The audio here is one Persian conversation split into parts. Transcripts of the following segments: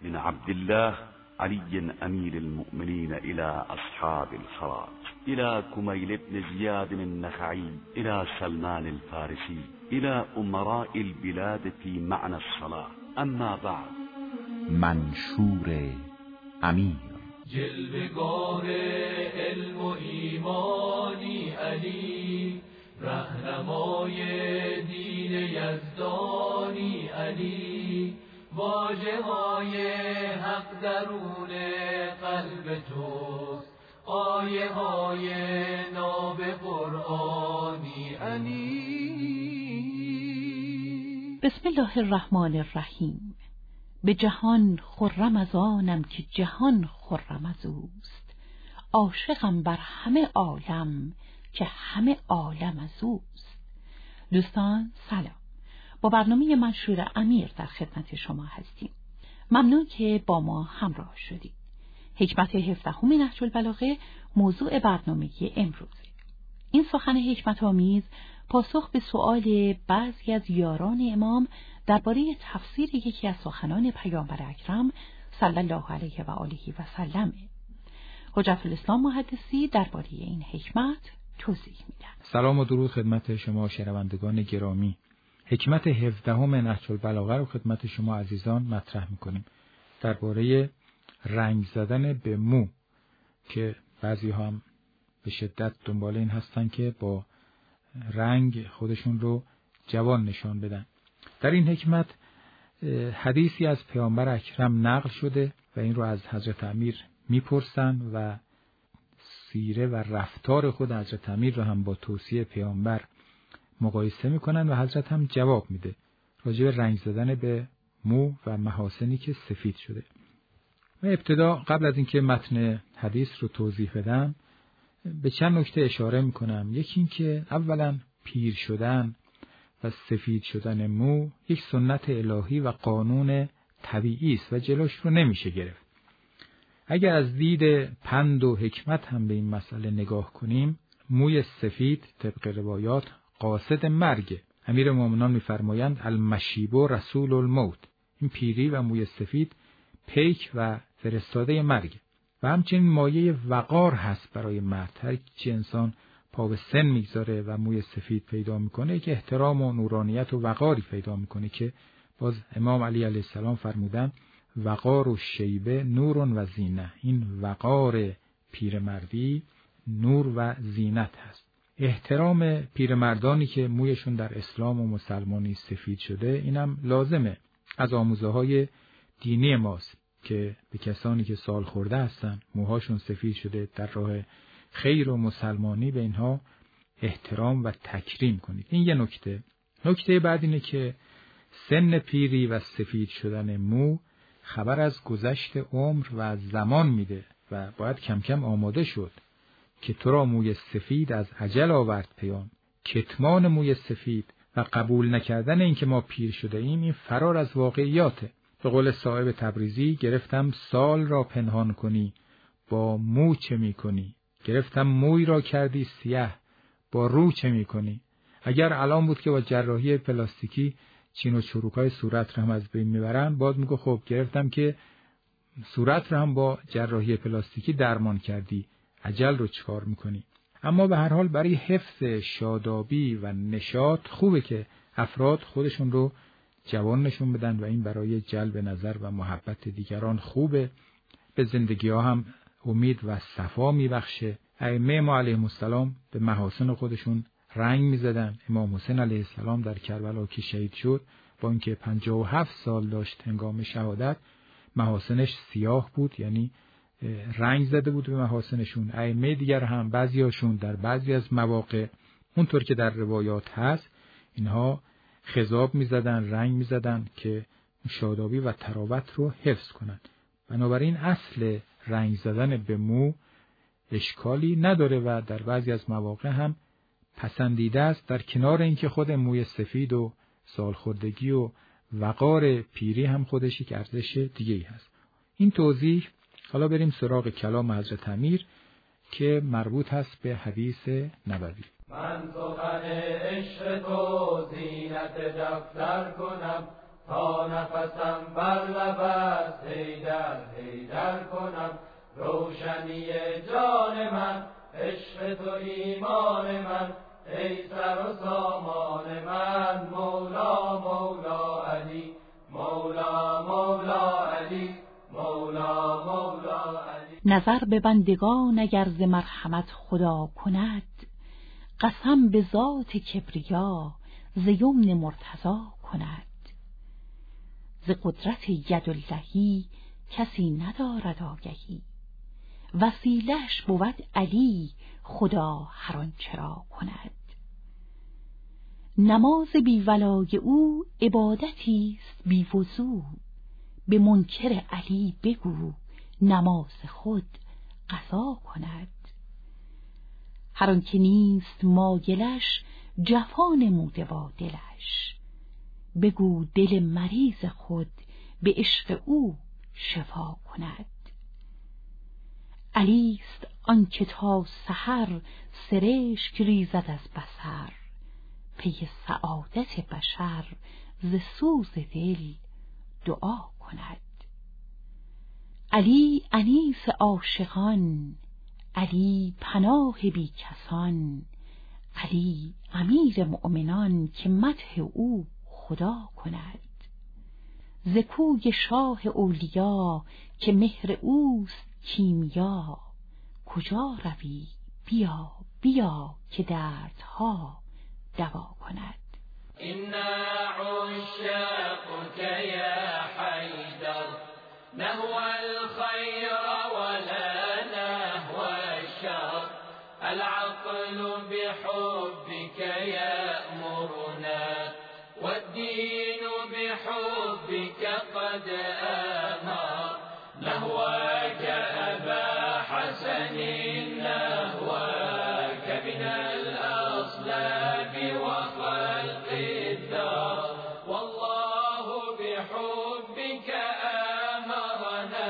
من عبد الله علي أمير المؤمنين إلى أصحاب الخراج، إلى كميل بن زياد النخعي، إلى سلمان الفارسي، إلى أمراء البلاد في معنى الصلاة. أما بعد. منشور امیر. جلوه‌گاه علم و ایمانی علی، رهنمای دین یزدانی علی، واژه‌های حق درون قلب توست، آیه‌های ناب قرآنی علی. بسم الله الرحمن الرحیم. به جهان خرم از آنم که جهان خرم از اوست، عاشقم بر همه عالم که همه عالم از اوست. دوستان سلام، با برنامه منشور امیر در خدمت شما هستیم. ممنون که با ما همراه شدید. حکمت 17 نهج البلاغه موضوع برنامه امروزه. این سخن حکمت آمیز پاسخ به سؤال بعضی از یاران امام درباره تفسیر یکی از سخنان پیامبر اکرم صلی الله علیه و آله و سلم. حجت الاسلام محدثی درباره این حکمت توضیح میدن. سلام و درود خدمت شما شنوندگان گرامی. حکمت 17 نهج البلاغه رو خدمت شما عزیزان مطرح میکنیم درباره رنگ زدن به مو، که بعضی هم به شدت دنبال این هستن که با رنگ خودشون رو جوان نشان بدن. در این حکمت حدیثی از پیامبر اکرم نقل شده و این رو از حضرت امیر میپرسن و سیره و رفتار خود حضرت امیر رو هم با توصیه پیامبر مقایسه میکنن و حضرت هم جواب میده راجع به رنگ زدن به مو و محاسنی که سفید شده. و ابتدا قبل از اینکه متن حدیث رو توضیح بدم به چند نکته اشاره میکنم. یکی این که اولا پیر شدن و سفید شدن مو یک سنت الهی و قانون طبیعی است و جلوش رو نمیشه گرفت. اگر از دید پند و حکمت هم به این مسئله نگاه کنیم، موی سفید طبق روایات قاصد مرگ. امیرالمومنین میفرمایند المشیب رسول الموت. این پیری و موی سفید پیک و فرستاده مرگ و همچنین مایه وقار هست برای مرد. هر چی انسان پا به سن میگذاره و موی سفید پیدا میکنه که احترام و نورانیت و وقاری پیدا میکنه، که باز امام علی علیه السلام فرمودن وقار و شیبه نور و زینه. این وقار پیرمردی نور و زینت هست. احترام پیرمردانی که مویشون در اسلام و مسلمانی سفید شده اینم لازمه، از آموزه های دینی ماست که به کسانی که سال خورده هستن موهاشون سفید شده در راه خیر و مسلمانی به اینها احترام و تکریم کنید. این یه نکته. نکته بعد اینه که سن پیری و سفید شدن مو خبر از گذشت عمر و زمان میده و باید کم کم آماده شد که تو را موی سفید از اجل آورد پیام. کتمان موی سفید و قبول نکردن این که ما پیر شده ایم، این فرار از واقعیاته. به قول صاحب تبریزی گرفتم سال را پنهان کنی، با مو چه می کنی؟ گرفتم موی را کردی سیاه، با رو چه می کنی؟ اگر الان بود که با جراحی پلاستیکی چین و چروکای صورت را هم از بین میبرن، باید میگه خب گرفتم که صورت را هم با جراحی پلاستیکی درمان کردی، اجل رو چکار میکنی؟ اما به هر حال برای حفظ شادابی و نشاط خوبه که افراد خودشون رو جوان نشون بدن و این برای جلب نظر و محبت دیگران خوبه. به زندگی ها هم امید و صفا میبخشه. ائمه ما علیهم السلام به محاسن خودشون رنگ میزدن. امام حسین علیه السلام در کربلا که شهید شد، با اینکه 57 سال داشت هنگام شهادت، محاسنش سیاه بود، یعنی رنگ زده بود به محاسنشون. ائمه دیگر هم بعضیاشون در بعضی از مواقع اونطور که در روایات هست اینها خضاب میزدن، رنگ میزدن که شادابی و تراوت رو حفظ کنن. بنابراین اصل رنگ زدن به مو اشکالی نداره و در بعضی از مواقع هم پسندیده است، در کنار اینکه خود موی سفید و سالخوردگی و وقار پیری هم خودش یک ارزش دیگه‌ای هست. این توضیح. حالا بریم سراغ کلام حضرت امیر که مربوط هست به حدیث نبوی. من سخن عشق تو زینت دفتر کنم، تا نفسم بر لب است حیدر حیدر کنم. روشنی جان من عشق تو ایمان من، ای سر و سامان من. مولا مولا علی، مولا مولا علی، مولا مولا علی. نظر به بندگان اگر ز مرحمت خدا کند، قسم به ذات کبریا ز یمن مرتضی کند. ز قدرت یداللهی کسی ندارد آگهی، وسیله‌اش بود علی خدا هر آنچه را کند. نماز بی ولای او عبادتی است بی وضو، به منکر علی بگو نماز خود قضا کند. هر آنکه نیست مایلش جفا نموده با دلش، بگو دل مریض خود به عشق او شفا کند. علی است آنکه تا سحر سرشک ریزد از بصر، پی سعادت بشر ز سوز دل دعا کند. علی انیس عاشقان، علی پناه بی کسان، علی امیر مؤمنان که مدح او خدا کند. ز کوی شاه اولیا که مهر اوست کیمیا، کجا روی بیا بیا که دردها دوا کند. إنا عشاقك يا حيدر، نهوى الخير ولا نهوى الشر، العقل بحبك يأمرنا، والدين بحبك قد آمر، نهواك أبا حسن نهواك من الأصلاب وخلق الدار، والله بحبك آمرنا،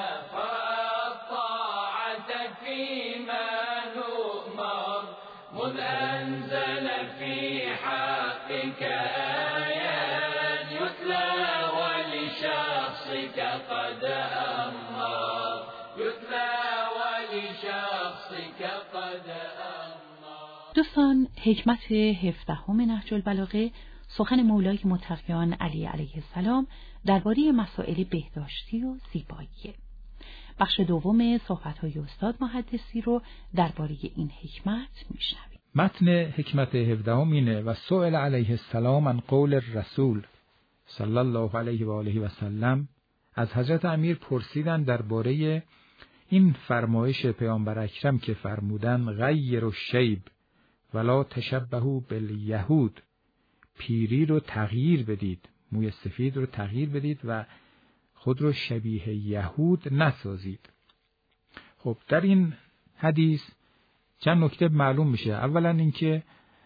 فالطاعة فيما نؤمر، مذ أنزل في حقك آيات يتلى ولشخصك قد أمر، يتلى ولشخصك قد أمر. دوستان، حکمت 17 نهج البلاغه، سخن مولای متقیان علی علیه السلام درباره مسائل بهداشتی و زیبایی. بخش دوم صحبت‌های استاد محدثی رو درباره این حکمت میشنویم. متن حکمت 17 اینه: و سئل علیه السلام عن قول الرسول صلی الله علیه و آله و سلم. از حضرت امیر پرسیدند درباره این فرمایش پیامبر اکرم که فرمودند غیر الشیب ولا تشبهوا بالیهود، پیری رو تغییر بدید، موی سفید رو تغییر بدید و خود رو شبیه یهود نسازید. خب در این حدیث چند نکته معلوم میشه. اولا اینکه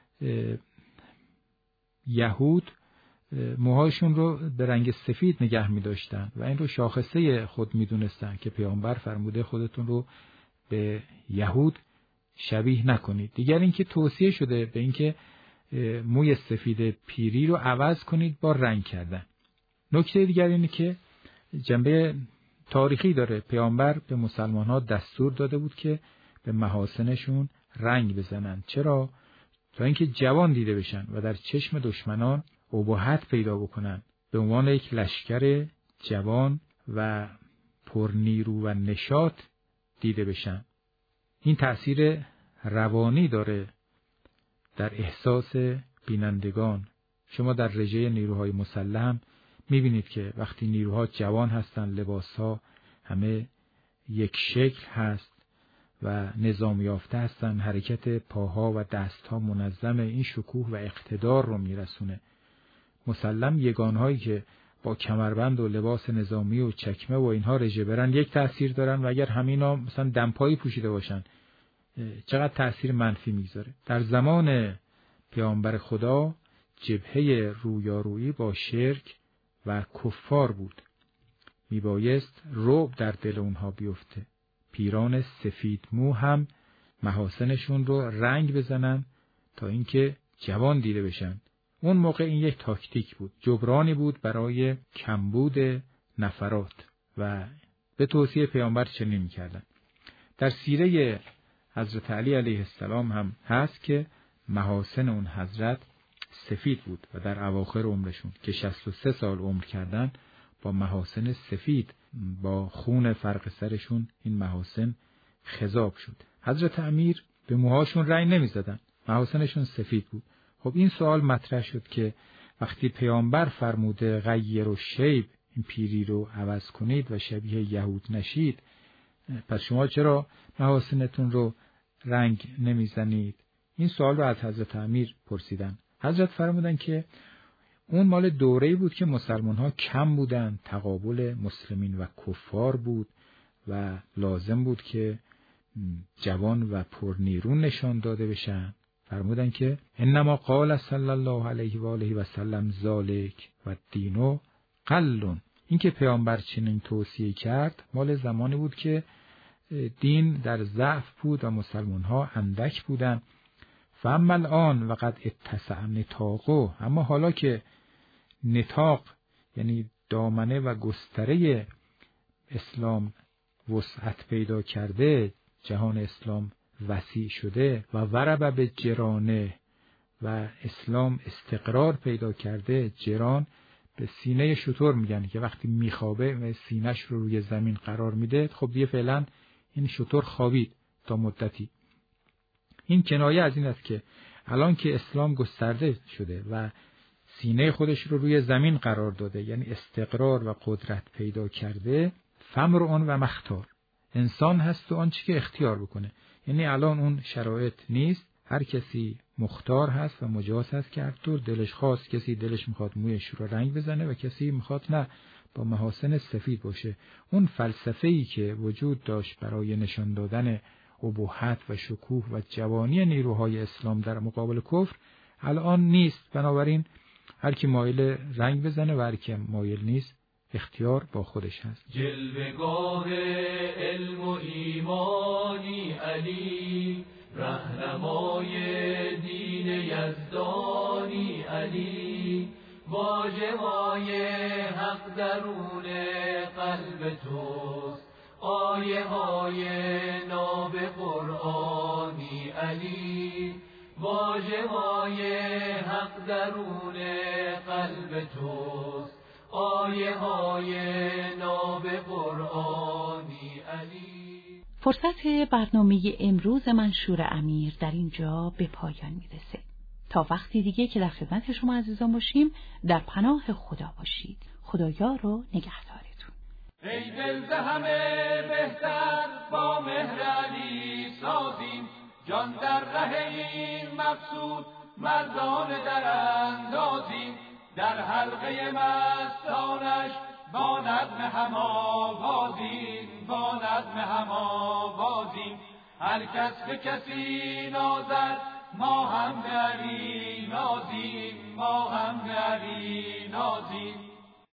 یهود موهاشون رو به رنگ سفید نگه می‌داشتن و این رو شاخصه خود می‌دونستن که پیامبر فرموده خودتون رو به یهود شبیه نکنید. دیگر اینکه توصیه شده به اینکه موی سفید پیری رو عوض کنید با رنگ کردن. نکته دیگر اینه که جنبه تاریخی داره. پیامبر به مسلمان‌ها دستور داده بود که به محاسنشون رنگ بزنن. چرا؟ تا اینکه جوان دیده بشن و در چشم دشمنان ابهت پیدا بکنن، به عنوان یک لشکر جوان و پرنیرو و نشاط دیده بشن. این تأثیر روانی داره در احساس بینندگان. شما در رژه نیروهای مسلح هم میبینید که وقتی نیروها جوان هستن، لباسها همه یک شکل هست و نظام یافته هستن، حرکت پاها و دستها منظمه، این شکوه و اقتدار رو میرسونه. مسلم یگانهایی که با کمربند و لباس نظامی و چکمه و اینها رژه برن یک تأثیر دارن و اگر همینا مثلا دمپایی پوشیده باشن چقدر تأثیر منفی میذاره. در زمان پیامبر خدا جبهه رویارویی با شرک و کفار بود. میبایست رعب در دل اونها بیفته. پیران سفید مو هم محاسنشون رو رنگ بزنن تا اینکه جوان دیده بشن. اون موقع این یک تاکتیک بود، جبرانی بود برای کمبود نفرات و به توصیه پیامبر چنین می‌کردن. در سیره حضرت علی علیه السلام هم هست که محاسن اون حضرت سفید بود و در اواخر عمرشون که 63 سال عمر کردن با محاسن سفید، با خون فرق سرشون این محاسن خضاب شد. حضرت امیر به موهاشون رنگ نمی‌زدن، محاسنشون سفید بود. خب این سوال مطرح شد که وقتی پیامبر فرموده غیر و شیب، این پیری رو عوض کنید و شبیه یهود نشید، پس شما چرا محاسنتون رو رنگ نمیزنید؟ این سوال رو از حضرت امیر پرسیدن. حضرت فرمودن که اون مال دوره‌ای بود که مسلمان‌ها کم بودن، تقابل مسلمین و کفار بود و لازم بود که جوان و پرنیرون نشان داده بشن. فرمودن که انما قال صلی الله علیه و آله و سلم ذالک و دینو قلون. این که پیامبر چنین توصیه کرد مال زمانی بود که دین در ضعف بود و مسلمان‌ها اندک بودن. فاما الان وقد اتسع نطاقه، اما حالا که نطاق یعنی دامنه و گستره اسلام وسعت پیدا کرده، جهان اسلام وسیع شده و ورب به جرانه و اسلام استقرار پیدا کرده. جران به سینه شتر میگن که وقتی میخوابه و سینه‌ش رو روی زمین قرار میده، خب دیگه فعلا این شتر خوابید تا مدتی. این کنایه از این است که الان که اسلام گسترده شده و سینه خودش رو روی زمین قرار داده، یعنی استقرار و قدرت پیدا کرده، فمر آن و مختار، انسان هست و آن چی که اختیار بکنه. یعنی الان اون شرایط نیست، هر کسی مختار هست و مجاز هست که هر طور دلش خواست. کسی دلش میخواد مویش رو رنگ بزنه و کسی میخواد نه، با محاسن سفید باشه. اون فلسفه‌ای که وجود داشت برای نشان دادن ابهت و شکوه و جوانی نیروهای اسلام در مقابل کفر الان نیست. بنابراین هر کی مایل رنگ بزنه و هر کی مایل نیست، اختیار با خودش هست. جلوه‌گاه علم و ایمانی علی، رهنمای دین یزدانی علی، واژه‌های حق درون قلب توست، آیه های ناب قرآنی علی، واژه های حق درون قلب توست، آیه های ناب قرآنی علی. فرصت برنامه امروز منشور امیر در اینجا به پایان میرسه. تا وقتی دیگه که در خدمت شما عزیزان باشیم، در پناه خدا باشید. خدایا رو نگهدارتون. ای دل ز همه بهتر با مهر علی سازیم، جان در ره این مقصود مردان در اندازیم، در حلقه مستانش با نغمه هم آوازیم، با نغمه هم آوازیم. هر کس به کسی نازد ما هم به علی نازیم، ما هم به علی نازیم.